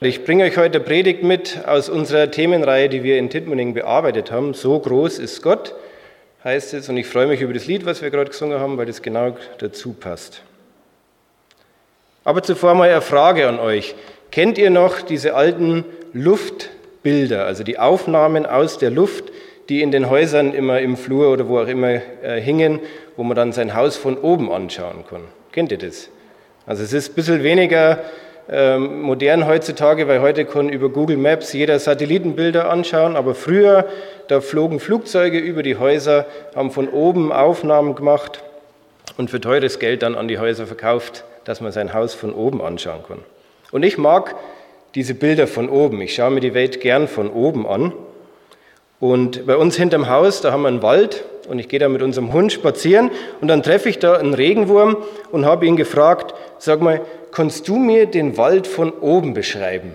Ich bringe euch heute eine Predigt mit aus unserer Themenreihe, die wir in Tittmoning bearbeitet haben. So groß ist Gott, heißt es. Und ich freue mich über das Lied, was wir gerade gesungen haben, weil das genau dazu passt. Aber zuvor mal eine Frage an euch. Kennt ihr noch diese alten Luftbilder, also die Aufnahmen aus der Luft, die in den Häusern immer im Flur oder wo auch immer hingen, wo man dann sein Haus von oben anschauen kann? Kennt ihr das? Also es ist ein bisschen weniger modern heutzutage, weil heute kann über Google Maps jeder Satellitenbilder anschauen, aber früher, da flogen Flugzeuge über die Häuser, haben von oben Aufnahmen gemacht und für teures Geld dann an die Häuser verkauft, dass man sein Haus von oben anschauen kann. Und ich mag diese Bilder von oben. Ich schaue mir die Welt gern von oben an. Und bei uns hinterm Haus, da haben wir einen Wald und ich gehe da mit unserem Hund spazieren und dann treffe ich da einen Regenwurm und habe ihn gefragt, sag mal, kannst du mir den Wald von oben beschreiben?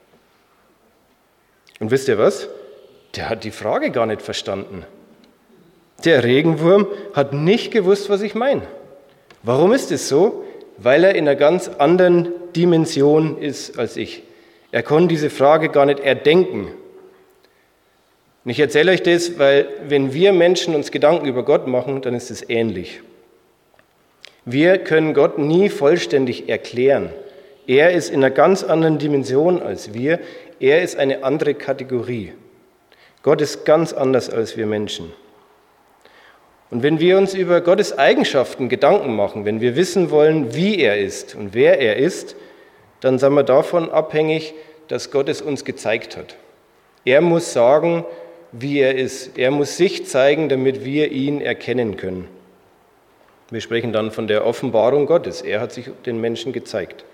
Und wisst ihr was? Der hat die Frage gar nicht verstanden. Der Regenwurm hat nicht gewusst, was ich meine. Warum ist es so? Weil er in einer ganz anderen Dimension ist als ich. Er kann diese Frage gar nicht erdenken. Und ich erzähle euch das, weil wenn wir Menschen uns Gedanken über Gott machen, dann ist es ähnlich. Wir können Gott nie vollständig erklären. Er ist in einer ganz anderen Dimension als wir. Er ist eine andere Kategorie. Gott ist ganz anders als wir Menschen. Und wenn wir uns über Gottes Eigenschaften Gedanken machen, wenn wir wissen wollen, wie er ist und wer er ist, dann sind wir davon abhängig, dass Gott es uns gezeigt hat. Er muss sagen, wie er ist. Er muss sich zeigen, damit wir ihn erkennen können. Wir sprechen dann von der Offenbarung Gottes. Er hat sich den Menschen gezeigt.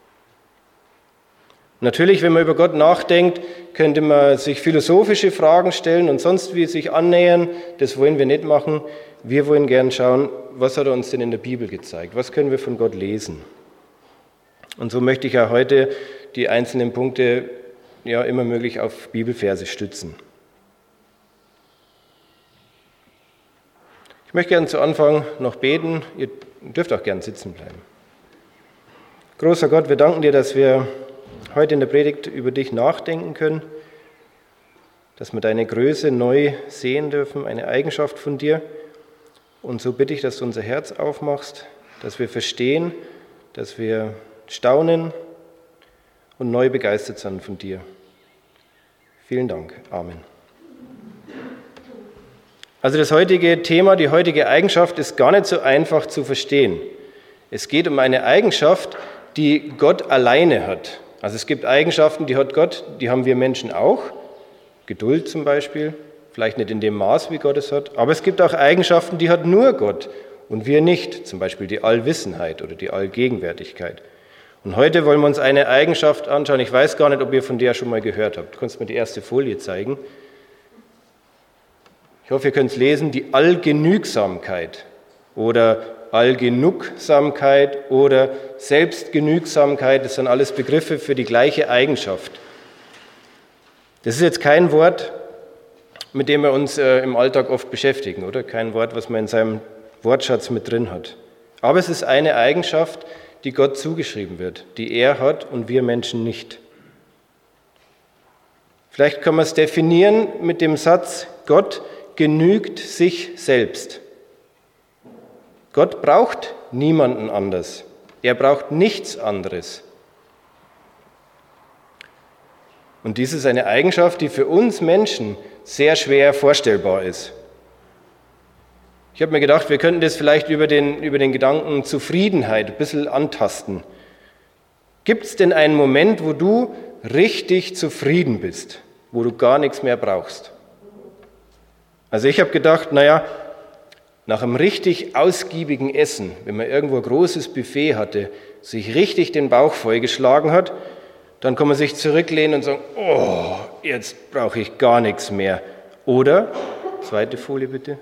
Natürlich, wenn man über Gott nachdenkt, könnte man sich philosophische Fragen stellen und sonst wie sich annähern. Das wollen wir nicht machen. Wir wollen gern schauen, was hat er uns denn in der Bibel gezeigt? Was können wir von Gott lesen? Und so möchte ich ja heute die einzelnen Punkte immer möglich auf Bibelverse stützen. Ich möchte gerne zu Anfang noch beten. Ihr dürft auch gern sitzen bleiben. Großer Gott, wir danken dir, dass wir heute in der Predigt über dich nachdenken können, dass wir deine Größe neu sehen dürfen, eine Eigenschaft von dir. Und so bitte ich, dass du unser Herz aufmachst, dass wir verstehen, dass wir staunen und neu begeistert sind von dir. Vielen Dank. Amen. Also das heutige Thema, die heutige Eigenschaft ist gar nicht so einfach zu verstehen. Es geht um eine Eigenschaft, die Gott alleine hat. Also es gibt Eigenschaften, die hat Gott, die haben wir Menschen auch. Geduld zum Beispiel, vielleicht nicht in dem Maß, wie Gott es hat. Aber es gibt auch Eigenschaften, die hat nur Gott und wir nicht. Zum Beispiel die Allwissenheit oder die Allgegenwärtigkeit. Und heute wollen wir uns eine Eigenschaft anschauen. Ich weiß gar nicht, ob ihr von der schon mal gehört habt. Du kannst mir die erste Folie zeigen. Ich hoffe, ihr könnt es lesen, die Allgenügsamkeit oder Allgenugsamkeit oder Selbstgenügsamkeit, das sind alles Begriffe für die gleiche Eigenschaft. Das ist jetzt kein Wort, mit dem wir uns im Alltag oft beschäftigen, oder? Kein Wort, was man in seinem Wortschatz mit drin hat. Aber es ist eine Eigenschaft, die Gott zugeschrieben wird, die er hat und wir Menschen nicht. Vielleicht kann man es definieren mit dem Satz, Gott genügt sich selbst. Gott braucht niemanden anders. Er braucht nichts anderes. Und dies ist eine Eigenschaft, die für uns Menschen sehr schwer vorstellbar ist. Ich habe mir gedacht, wir könnten das vielleicht über den Gedanken Zufriedenheit ein bisschen antasten. Gibt es denn einen Moment, wo du richtig zufrieden bist, wo du gar nichts mehr brauchst? Also ich habe gedacht, nach einem richtig ausgiebigen Essen, wenn man irgendwo ein großes Buffet hatte, sich richtig den Bauch vollgeschlagen hat, dann kann man sich zurücklehnen und sagen, oh, jetzt brauche ich gar nichts mehr. Oder, zweite Folie bitte.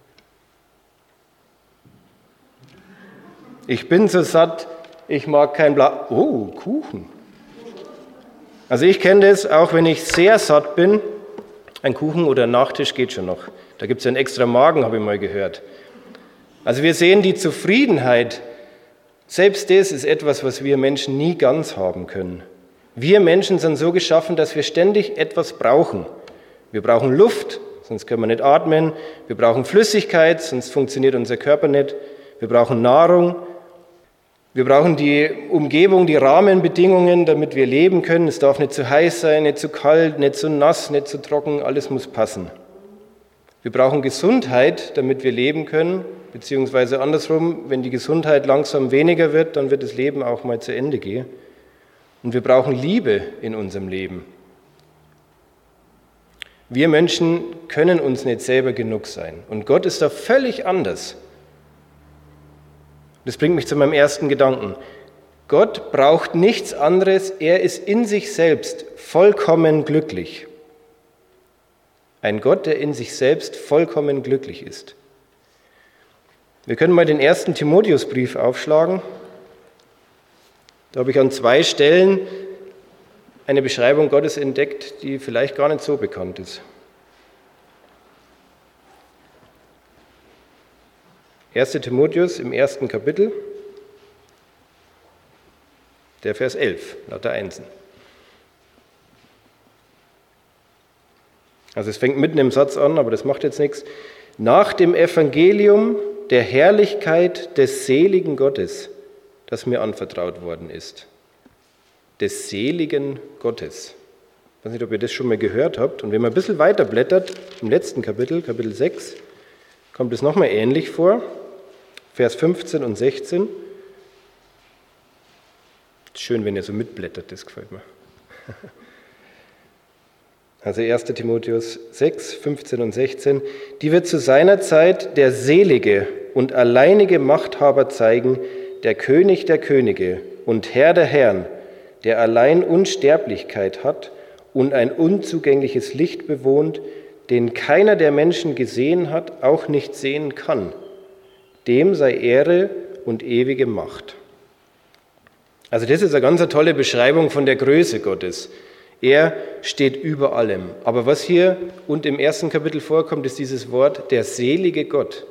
Ich bin so satt, ich mag kein Blatt. Oh, Kuchen. Also ich kenne das, auch wenn ich sehr satt bin. Ein Kuchen oder ein Nachtisch geht schon noch. Da gibt es ja einen extra Magen, habe ich mal gehört. Also wir sehen die Zufriedenheit, selbst das ist etwas, was wir Menschen nie ganz haben können. Wir Menschen sind so geschaffen, dass wir ständig etwas brauchen. Wir brauchen Luft, sonst können wir nicht atmen. Wir brauchen Flüssigkeit, sonst funktioniert unser Körper nicht. Wir brauchen Nahrung. Wir brauchen die Umgebung, die Rahmenbedingungen, damit wir leben können. Es darf nicht zu heiß sein, nicht zu kalt, nicht zu nass, nicht zu trocken. Alles muss passen. Wir brauchen Gesundheit, damit wir leben können. Beziehungsweise andersrum, wenn die Gesundheit langsam weniger wird, dann wird das Leben auch mal zu Ende gehen. Und wir brauchen Liebe in unserem Leben. Wir Menschen können uns nicht selber genug sein. Und Gott ist da völlig anders. Das bringt mich zu meinem ersten Gedanken. Gott braucht nichts anderes. Er ist in sich selbst vollkommen glücklich. Ein Gott, der in sich selbst vollkommen glücklich ist. Wir können mal den 1. Timotheusbrief aufschlagen. Da habe ich an 2 Stellen eine Beschreibung Gottes entdeckt, die vielleicht gar nicht so bekannt ist. 1. Timotheus im 1. Kapitel, der Vers 11, lauter Einsen. Also es fängt mitten im Satz an, aber das macht jetzt nichts. Nach dem Evangelium der Herrlichkeit des seligen Gottes, das mir anvertraut worden ist. Des seligen Gottes. Ich weiß nicht, ob ihr das schon mal gehört habt. Und wenn man ein bisschen weiter blättert, im letzten Kapitel, Kapitel 6, kommt es nochmal ähnlich vor. Vers 15 und 16. Schön, wenn ihr so mitblättert, das gefällt mir. Also 1. Timotheus 6, 15 und 16. Die wird zu seiner Zeit der selige und alleinige Machthaber zeigen, der König der Könige und Herr der Herren, der allein Unsterblichkeit hat und ein unzugängliches Licht bewohnt, den keiner der Menschen gesehen hat, auch nicht sehen kann. Dem sei Ehre und ewige Macht. Also das ist eine ganz tolle Beschreibung von der Größe Gottes. Er steht über allem. Aber was hier und im 1. Kapitel vorkommt, ist dieses Wort, der selige Gott.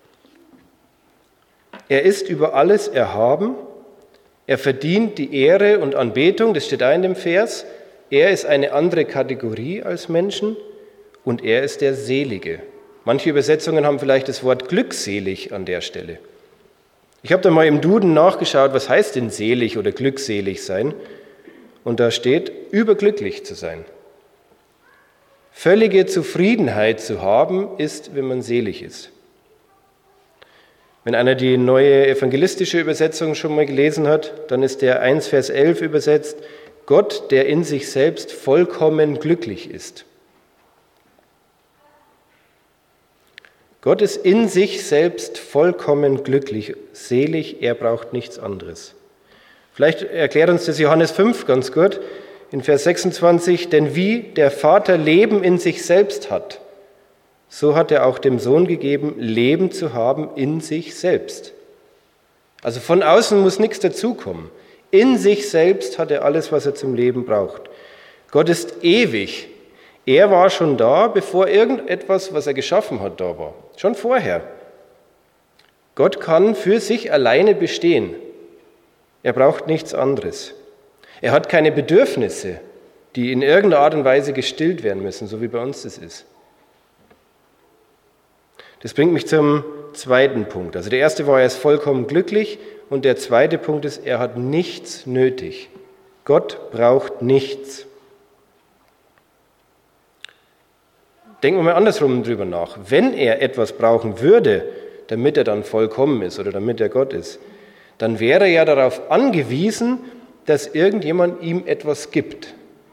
Er ist über alles erhaben. Er verdient die Ehre und Anbetung, das steht da in dem Vers. Er ist eine andere Kategorie als Menschen und er ist der Selige. Manche Übersetzungen haben vielleicht das Wort glückselig an der Stelle. Ich habe da mal im Duden nachgeschaut, was heißt denn selig oder glückselig sein? Und da steht, überglücklich zu sein. Völlige Zufriedenheit zu haben, ist, wenn man selig ist. Wenn einer die neue evangelistische Übersetzung schon mal gelesen hat, dann ist der 1 Vers 11 übersetzt, Gott, der in sich selbst vollkommen glücklich ist. Gott ist in sich selbst vollkommen glücklich, selig, er braucht nichts anderes. Vielleicht erklärt uns das Johannes 5 ganz gut, in Vers 26, denn wie der Vater Leben in sich selbst hat, so hat er auch dem Sohn gegeben, Leben zu haben in sich selbst. Also von außen muss nichts dazukommen. In sich selbst hat er alles, was er zum Leben braucht. Gott ist ewig. Er war schon da, bevor irgendetwas, was er geschaffen hat, da war. Schon vorher. Gott kann für sich alleine bestehen. Er braucht nichts anderes. Er hat keine Bedürfnisse, die in irgendeiner Art und Weise gestillt werden müssen, so wie bei uns das ist. Das bringt mich zum zweiten Punkt. Also der erste war, er ist vollkommen glücklich und der zweite Punkt ist, er hat nichts nötig. Gott braucht nichts. Denken wir mal andersrum drüber nach. Wenn er etwas brauchen würde, damit er dann vollkommen ist oder damit er Gott ist, dann wäre er ja darauf angewiesen, dass irgendjemand ihm etwas gibt.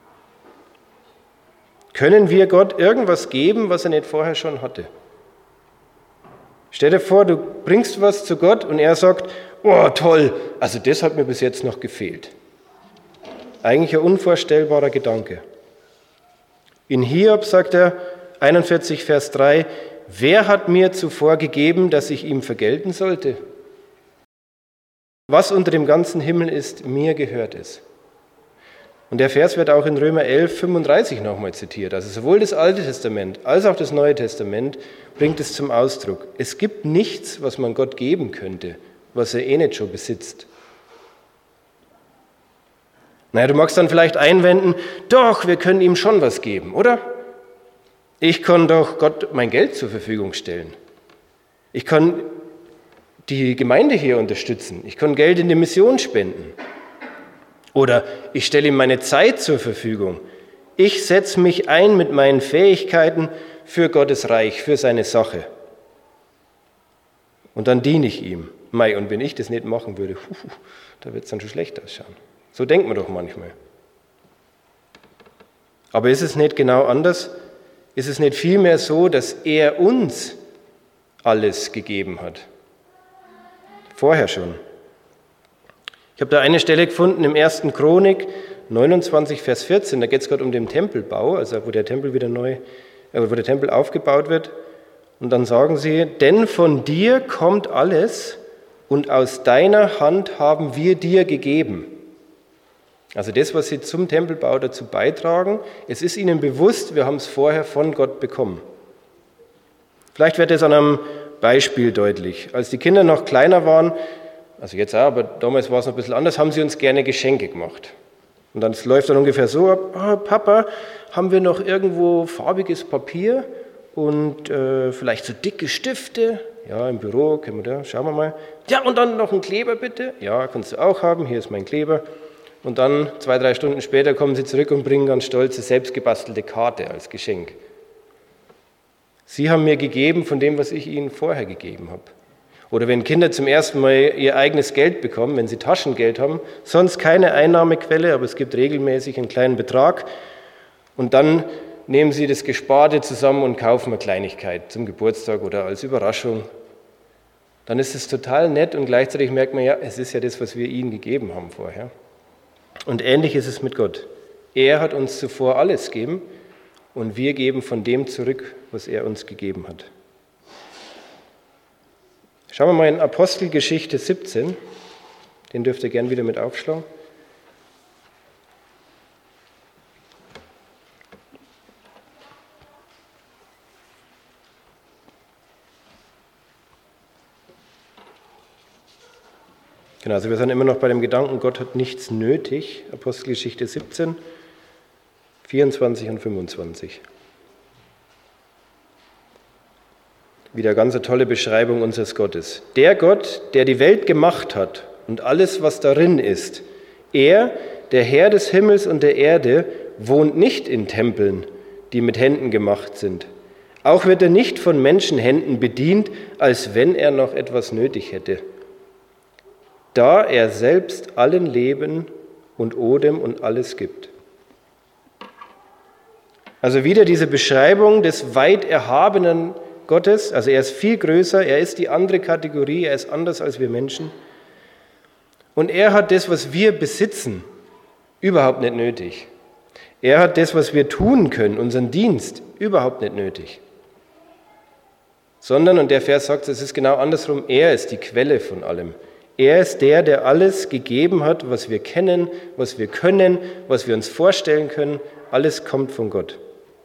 Können wir Gott irgendwas geben, was er nicht vorher schon hatte? Stell dir vor, du bringst was zu Gott und er sagt, oh toll, also das hat mir bis jetzt noch gefehlt. Eigentlich ein unvorstellbarer Gedanke. In Hiob sagt er, 41 Vers 3, wer hat mir zuvor gegeben, dass ich ihm vergelten sollte? Was unter dem ganzen Himmel ist, mir gehört es. Und der Vers wird auch in Römer 11, 35 nochmal zitiert. Also sowohl das Alte Testament als auch das Neue Testament bringt es zum Ausdruck. Es gibt nichts, was man Gott geben könnte, was er eh nicht schon besitzt. Naja, du magst dann vielleicht einwenden, doch, wir können ihm schon was geben, oder? Ich kann doch Gott mein Geld zur Verfügung stellen. Ich kann die Gemeinde hier unterstützen. Ich kann Geld in die Mission spenden. Oder ich stelle ihm meine Zeit zur Verfügung. Ich setze mich ein mit meinen Fähigkeiten für Gottes Reich, für seine Sache. Und dann diene ich ihm. Mei, und wenn ich das nicht machen würde, da wird es dann schon schlecht ausschauen. So denkt man doch manchmal. Aber ist es nicht genau anders? Ist es nicht vielmehr so, dass er uns alles gegeben hat? Vorher schon. Ich habe da eine Stelle gefunden im 1. Chronik 29, Vers 14. Da geht es gerade um den Tempelbau, also wo der Tempel wo der Tempel aufgebaut wird. Und dann sagen sie, denn von dir kommt alles und aus deiner Hand haben wir dir gegeben. Also das, was sie zum Tempelbau dazu beitragen, es ist ihnen bewusst, wir haben es vorher von Gott bekommen. Vielleicht wird es an einem Beispiel deutlich. Als die Kinder noch kleiner waren, also jetzt auch, aber damals war es noch ein bisschen anders, haben sie uns gerne Geschenke gemacht. Und dann läuft dann ungefähr so ab, Papa, haben wir noch irgendwo farbiges Papier und vielleicht so dicke Stifte? Ja, im Büro, können wir da, schauen wir mal. Ja, und dann noch einen Kleber bitte? Ja, kannst du auch haben, hier ist mein Kleber. Und dann 2-3 Stunden später kommen sie zurück und bringen ganz stolze, selbstgebastelte Karte als Geschenk. Sie haben mir gegeben von dem, was ich ihnen vorher gegeben habe. Oder wenn Kinder zum ersten Mal ihr eigenes Geld bekommen, wenn sie Taschengeld haben, sonst keine Einnahmequelle, aber es gibt regelmäßig einen kleinen Betrag. Und dann nehmen sie das Gesparte zusammen und kaufen eine Kleinigkeit zum Geburtstag oder als Überraschung. Dann ist es total nett und gleichzeitig merkt man, ja, es ist ja das, was wir ihnen gegeben haben vorher. Und ähnlich ist es mit Gott. Er hat uns zuvor alles gegeben und wir geben von dem zurück, was er uns gegeben hat. Schauen wir mal in Apostelgeschichte 17, den dürft ihr gern wieder mit aufschlagen. Genau, also wir sind immer noch bei dem Gedanken, Gott hat nichts nötig. Apostelgeschichte 17, 24 und 25. Wieder ganz eine tolle Beschreibung unseres Gottes. Der Gott, der die Welt gemacht hat und alles, was darin ist, er, der Herr des Himmels und der Erde, wohnt nicht in Tempeln, die mit Händen gemacht sind. Auch wird er nicht von Menschenhänden bedient, als wenn er noch etwas nötig hätte. Da er selbst allen Leben und Odem und alles gibt. Also wieder diese Beschreibung des weit erhabenen Gottes, also er ist viel größer, er ist die andere Kategorie, er ist anders als wir Menschen. Und er hat das, was wir besitzen, überhaupt nicht nötig. Er hat das, was wir tun können, unseren Dienst, überhaupt nicht nötig. Sondern, und der Vers sagt, es ist genau andersrum, er ist die Quelle von allem. Er ist der alles gegeben hat, was wir kennen, was wir können, was wir uns vorstellen können. Alles kommt von Gott.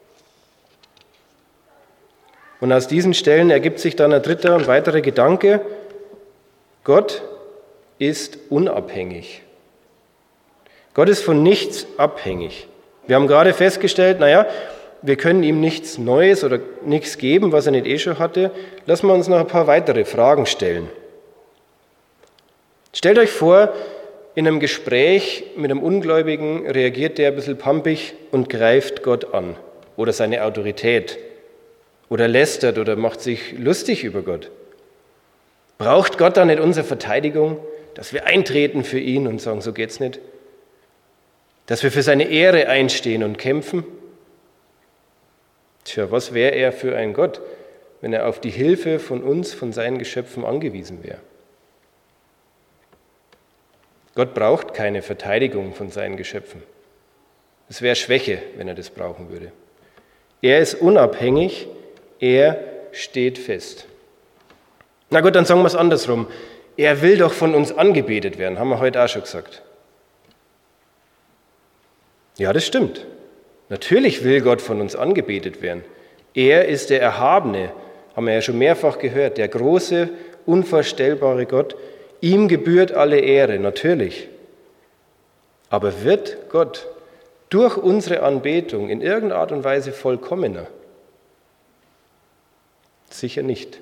Und aus diesen Stellen ergibt sich dann ein dritter und weiterer Gedanke. Gott ist unabhängig. Gott ist von nichts abhängig. Wir haben gerade festgestellt, wir können ihm nichts Neues oder nichts geben, was er nicht schon hatte. Lassen wir uns noch ein paar weitere Fragen stellen. Stellt euch vor, in einem Gespräch mit einem Ungläubigen reagiert der ein bisschen pampig und greift Gott an oder seine Autorität oder lästert oder macht sich lustig über Gott. Braucht Gott dann nicht unsere Verteidigung, dass wir eintreten für ihn und sagen, so geht's nicht? Dass wir für seine Ehre einstehen und kämpfen? Tja, was wäre er für ein Gott, wenn er auf die Hilfe von uns, von seinen Geschöpfen angewiesen wäre? Gott braucht keine Verteidigung von seinen Geschöpfen. Es wäre Schwäche, wenn er das brauchen würde. Er ist unabhängig, er steht fest. Na gut, dann sagen wir es andersrum. Er will doch von uns angebetet werden, haben wir heute auch schon gesagt. Ja, das stimmt. Natürlich will Gott von uns angebetet werden. Er ist der Erhabene, haben wir ja schon mehrfach gehört, der große, unvorstellbare Gott. Ihm gebührt alle Ehre, natürlich. Aber wird Gott durch unsere Anbetung in irgendeiner Art und Weise vollkommener? Sicher nicht.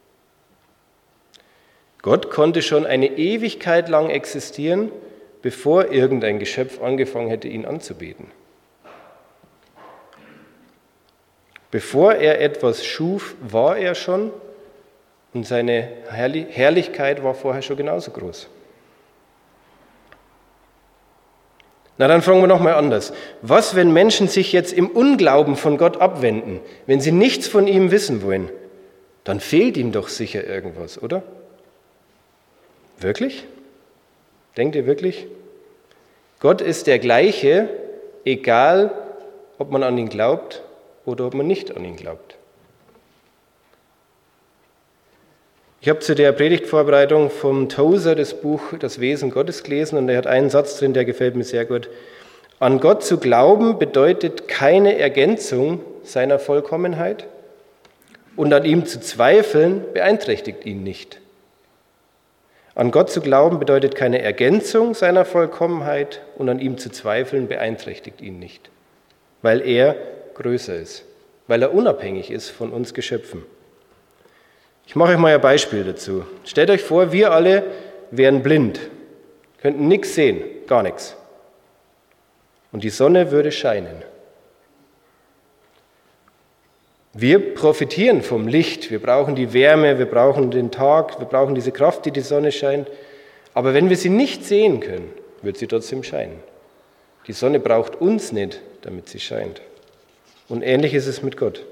Gott konnte schon eine Ewigkeit lang existieren, bevor irgendein Geschöpf angefangen hätte, ihn anzubeten. Bevor er etwas schuf, war er schon und seine Herrlichkeit war vorher schon genauso groß. Na, dann fragen wir nochmal anders. Was, wenn Menschen sich jetzt im Unglauben von Gott abwenden, wenn sie nichts von ihm wissen wollen? Dann fehlt ihm doch sicher irgendwas, oder? Wirklich? Denkt ihr wirklich? Gott ist der gleiche, egal ob man an ihn glaubt oder ob man nicht an ihn glaubt. Ich habe zu der Predigtvorbereitung vom Tozer das Buch Das Wesen Gottes gelesen und er hat einen Satz drin, der gefällt mir sehr gut. An Gott zu glauben bedeutet keine Ergänzung seiner Vollkommenheit und an ihm zu zweifeln beeinträchtigt ihn nicht. An Gott zu glauben bedeutet keine Ergänzung seiner Vollkommenheit und an ihm zu zweifeln beeinträchtigt ihn nicht, weil er größer ist, weil er unabhängig ist von uns Geschöpfen. Ich mache euch mal ein Beispiel dazu. Stellt euch vor, wir alle wären blind, könnten nichts sehen, gar nichts. Und die Sonne würde scheinen. Wir profitieren vom Licht, wir brauchen die Wärme, wir brauchen den Tag, wir brauchen diese Kraft, die Sonne scheint. Aber wenn wir sie nicht sehen können, wird sie trotzdem scheinen. Die Sonne braucht uns nicht, damit sie scheint. Und ähnlich ist es mit Gott.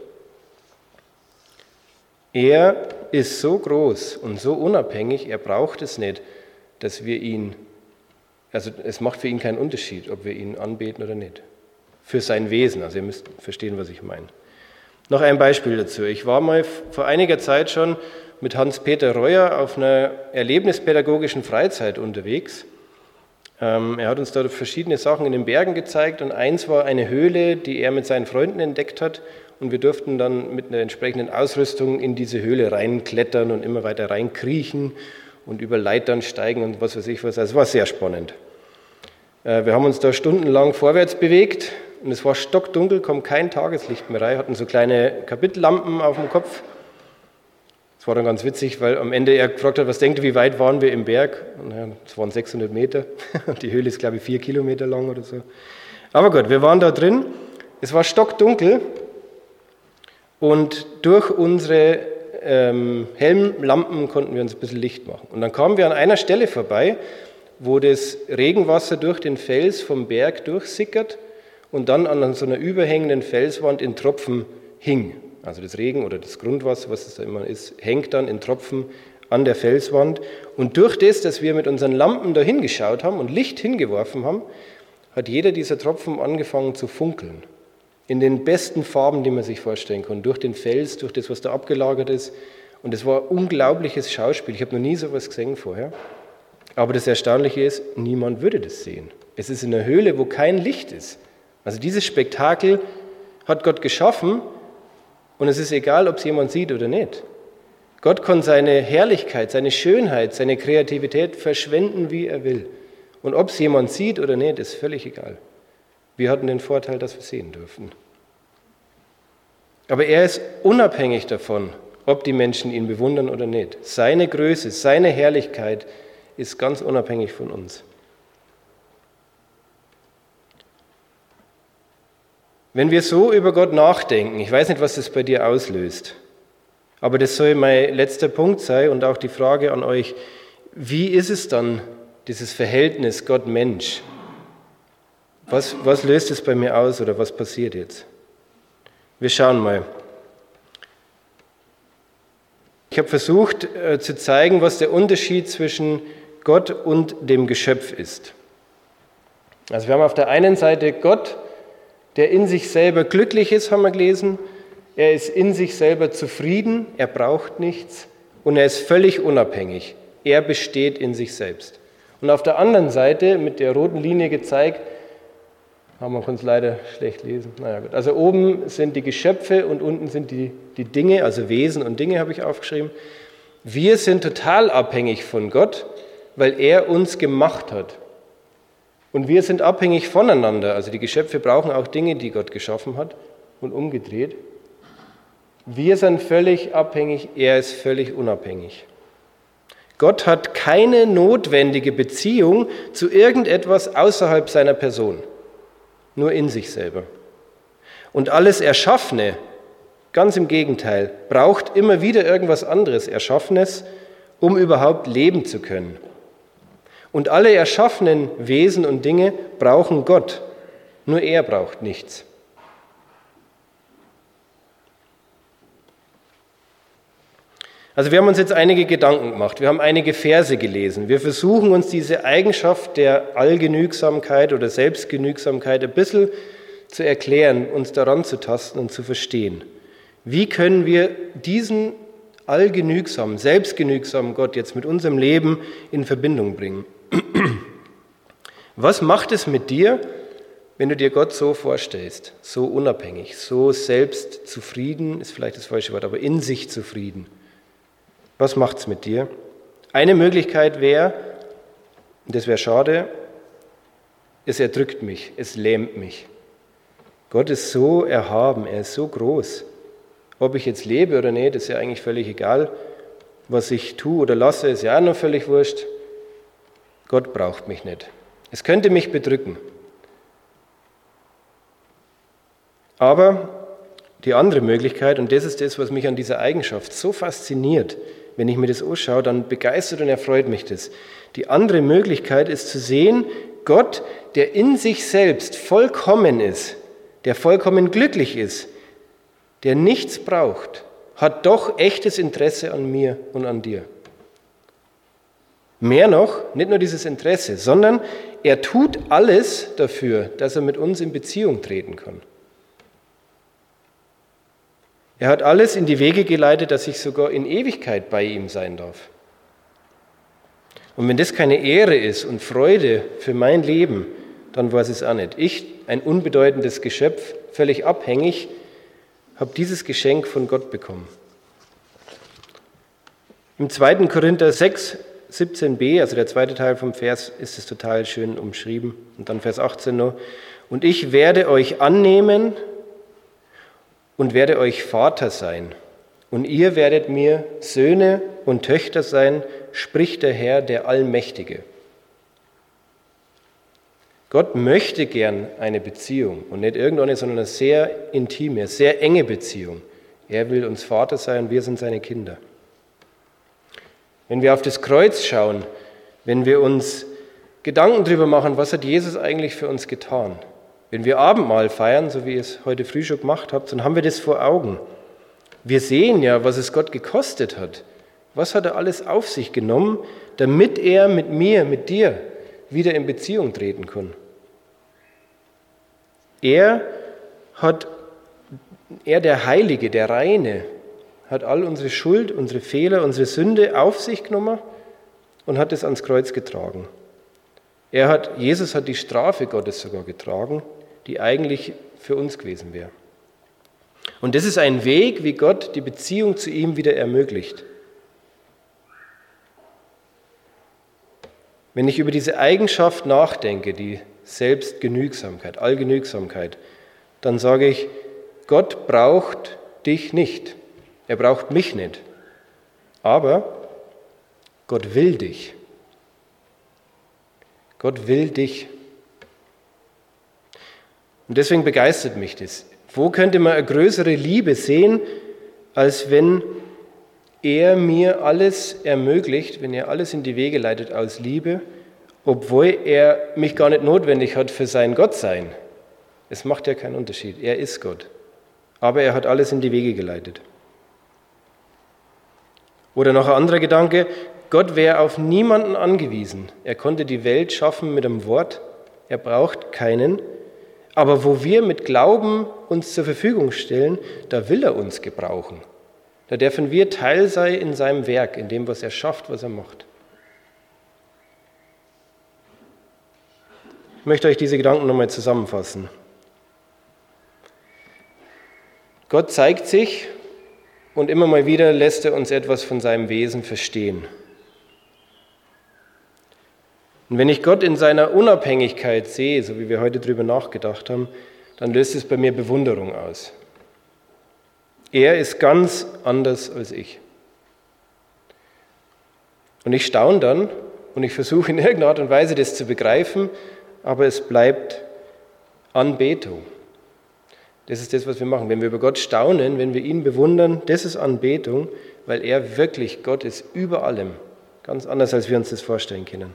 Er ist so groß und so unabhängig, er braucht es nicht, dass wir ihn, also es macht für ihn keinen Unterschied, ob wir ihn anbeten oder nicht. Für sein Wesen, also ihr müsst verstehen, was ich meine. Noch ein Beispiel dazu. Ich war mal vor einiger Zeit schon mit Hans-Peter Reuer auf einer erlebnispädagogischen Freizeit unterwegs. Er hat uns da verschiedene Sachen in den Bergen gezeigt und eins war eine Höhle, die er mit seinen Freunden entdeckt hat und wir durften dann mit einer entsprechenden Ausrüstung in diese Höhle reinklettern und immer weiter reinkriechen und über Leitern steigen und was weiß ich was. Also es war sehr spannend. Wir haben uns da stundenlang vorwärts bewegt und es war stockdunkel, kam kein Tageslicht mehr rein, hatten so kleine Kapitellampen auf dem Kopf. Das war dann ganz witzig, weil am Ende er gefragt hat, was denkt ihr, wie weit waren wir im Berg? Und ja, es waren 600 Meter. Die Höhle ist, glaube ich, 4 Kilometer lang oder so. Aber gut, wir waren da drin. Es war stockdunkel und durch unsere Helmlampen konnten wir uns ein bisschen Licht machen. Und dann kamen wir an einer Stelle vorbei, wo das Regenwasser durch den Fels vom Berg durchsickert und dann an so einer überhängenden Felswand in Tropfen hing. Also das Regen oder das Grundwasser, was es da immer ist, hängt dann in Tropfen an der Felswand. Und durch das, dass wir mit unseren Lampen da hingeschaut haben und Licht hingeworfen haben, hat jeder dieser Tropfen angefangen zu funkeln. In den besten Farben, die man sich vorstellen kann. Durch den Fels, durch das, was da abgelagert ist. Und es war ein unglaubliches Schauspiel. Ich habe noch nie sowas gesehen vorher. Aber das Erstaunliche ist, niemand würde das sehen. Es ist in einer Höhle, wo kein Licht ist. Also dieses Spektakel hat Gott geschaffen. Und es ist egal, ob es jemand sieht oder nicht. Gott kann seine Herrlichkeit, seine Schönheit, seine Kreativität verschwenden, wie er will. Und ob es jemand sieht oder nicht, ist völlig egal. Wir hatten den Vorteil, dass wir sehen dürfen. Aber er ist unabhängig davon, ob die Menschen ihn bewundern oder nicht. Seine Größe, seine Herrlichkeit ist ganz unabhängig von uns. Wenn wir so über Gott nachdenken, ich weiß nicht, was das bei dir auslöst, aber das soll mein letzter Punkt sein und auch die Frage an euch, wie ist es dann, dieses Verhältnis Gott-Mensch? Was löst es bei mir aus oder was passiert jetzt? Wir schauen mal. Ich habe versucht zu zeigen, was der Unterschied zwischen Gott und dem Geschöpf ist. Also wir haben auf der einen Seite Gott, der in sich selber glücklich ist, haben wir gelesen. Er ist in sich selber zufrieden, er braucht nichts und er ist völlig unabhängig. Er besteht in sich selbst. Und auf der anderen Seite, mit der roten Linie gezeigt, haben wir uns leider schlecht lesen. Naja, gut. Also oben sind die Geschöpfe und unten sind die Dinge, also Wesen und Dinge habe ich aufgeschrieben. Wir sind total abhängig von Gott, weil er uns gemacht hat. Und wir sind abhängig voneinander. Also die Geschöpfe brauchen auch Dinge, die Gott geschaffen hat und umgedreht. Wir sind völlig abhängig, er ist völlig unabhängig. Gott hat keine notwendige Beziehung zu irgendetwas außerhalb seiner Person, nur in sich selber. Und alles Erschaffene, ganz im Gegenteil, braucht immer wieder irgendwas anderes Erschaffenes, um überhaupt leben zu können. Und alle erschaffenen Wesen und Dinge brauchen Gott, nur er braucht nichts. Also wir haben uns jetzt einige Gedanken gemacht, wir haben einige Verse gelesen. Wir versuchen uns diese Eigenschaft der Allgenügsamkeit oder Selbstgenügsamkeit ein bisschen zu erklären, uns daran zu tasten und zu verstehen. Wie können wir diesen allgenügsamen, selbstgenügsamen Gott jetzt mit unserem Leben in Verbindung bringen? Was macht es mit dir, wenn du dir Gott so vorstellst, so unabhängig, so selbstzufrieden, ist vielleicht das falsche Wort, aber in sich zufrieden? Was macht es mit dir? Eine Möglichkeit wäre, und das wäre schade, es erdrückt mich, es lähmt mich. Gott ist so erhaben, er ist so groß. Ob ich jetzt lebe oder nicht, ist ja eigentlich völlig egal. Was ich tue oder lasse, ist ja auch noch völlig wurscht. Gott braucht mich nicht. Es könnte mich bedrücken. Aber die andere Möglichkeit, und das ist das, was mich an dieser Eigenschaft so fasziniert, wenn ich mir das anschaue, dann begeistert und erfreut mich das. Die andere Möglichkeit ist zu sehen, Gott, der in sich selbst vollkommen ist, der vollkommen glücklich ist, der nichts braucht, hat doch echtes Interesse an mir und an dir. Mehr noch, nicht nur dieses Interesse, sondern er tut alles dafür, dass er mit uns in Beziehung treten kann. Er hat alles in die Wege geleitet, dass ich sogar in Ewigkeit bei ihm sein darf. Und wenn das keine Ehre ist und Freude für mein Leben, dann weiß ich es auch nicht. Ich, ein unbedeutendes Geschöpf, völlig abhängig, habe dieses Geschenk von Gott bekommen. Im 2. Korinther 6, 17b, also der zweite Teil vom Vers, ist es total schön umschrieben. Und dann Vers 18 noch. Und ich werde euch annehmen und werde euch Vater sein. Und ihr werdet mir Söhne und Töchter sein, spricht der Herr, der Allmächtige. Gott möchte gern eine Beziehung und nicht irgendeine, sondern eine sehr intime, sehr enge Beziehung. Er will uns Vater sein und wir sind seine Kinder. Wenn wir auf das Kreuz schauen, wenn wir uns Gedanken darüber machen, was hat Jesus eigentlich für uns getan? Wenn wir Abendmahl feiern, so wie ihr es heute früh schon gemacht habt, dann haben wir das vor Augen. Wir sehen ja, was es Gott gekostet hat. Was hat er alles auf sich genommen, damit er mit mir, mit dir wieder in Beziehung treten kann? Er, der Heilige, der Reine, hat all unsere Schuld, unsere Fehler, unsere Sünde auf sich genommen und hat es ans Kreuz getragen. Jesus hat die Strafe Gottes sogar getragen, die eigentlich für uns gewesen wäre. Und das ist ein Weg, wie Gott die Beziehung zu ihm wieder ermöglicht. Wenn ich über diese Eigenschaft nachdenke, die Selbstgenügsamkeit, Allgenügsamkeit, dann sage ich, Gott braucht dich nicht. Er braucht mich nicht. Aber Gott will dich. Gott will dich. Und deswegen begeistert mich das. Wo könnte man eine größere Liebe sehen, als wenn er mir alles ermöglicht, wenn er alles in die Wege leitet aus Liebe, obwohl er mich gar nicht notwendig hat für sein Gottsein. Es macht ja keinen Unterschied. Er ist Gott. Aber er hat alles in die Wege geleitet. Oder noch ein anderer Gedanke, Gott wäre auf niemanden angewiesen. Er konnte die Welt schaffen mit einem Wort. Er braucht keinen. Aber wo wir mit Glauben uns zur Verfügung stellen, da will er uns gebrauchen. Da dürfen wir Teil sein in seinem Werk, in dem, was er schafft, was er macht. Ich möchte euch diese Gedanken nochmal zusammenfassen. Gott zeigt sich und immer mal wieder lässt er uns etwas von seinem Wesen verstehen. Und wenn ich Gott in seiner Unabhängigkeit sehe, so wie wir heute drüber nachgedacht haben, dann löst es bei mir Bewunderung aus. Er ist ganz anders als ich. Und ich staune dann und ich versuche in irgendeiner Art und Weise das zu begreifen, aber es bleibt Anbetung. Das ist das, was wir machen. Wenn wir über Gott staunen, wenn wir ihn bewundern, das ist Anbetung, weil er wirklich Gott ist über allem. Ganz anders, als wir uns das vorstellen können.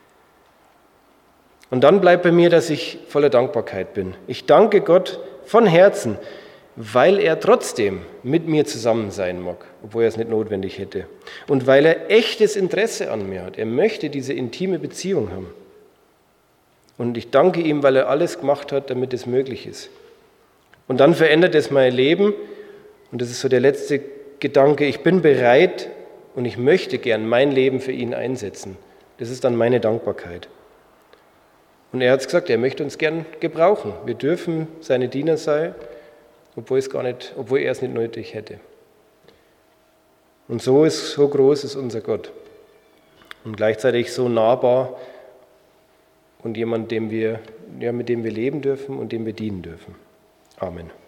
Und dann bleibt bei mir, dass ich voller Dankbarkeit bin. Ich danke Gott von Herzen, weil er trotzdem mit mir zusammen sein mag, obwohl er es nicht notwendig hätte. Und weil er echtes Interesse an mir hat. Er möchte diese intime Beziehung haben. Und ich danke ihm, weil er alles gemacht hat, damit es möglich ist. Und dann verändert es mein Leben. Und das ist so der letzte Gedanke. Ich bin bereit und ich möchte gern mein Leben für ihn einsetzen. Das ist dann meine Dankbarkeit. Und er hat gesagt, er möchte uns gern gebrauchen. Wir dürfen seine Diener sein, obwohl er es nicht nötig hätte. Und so groß ist unser Gott. Und gleichzeitig so nahbar und jemand, mit dem wir leben dürfen und dem wir dienen dürfen. Amen.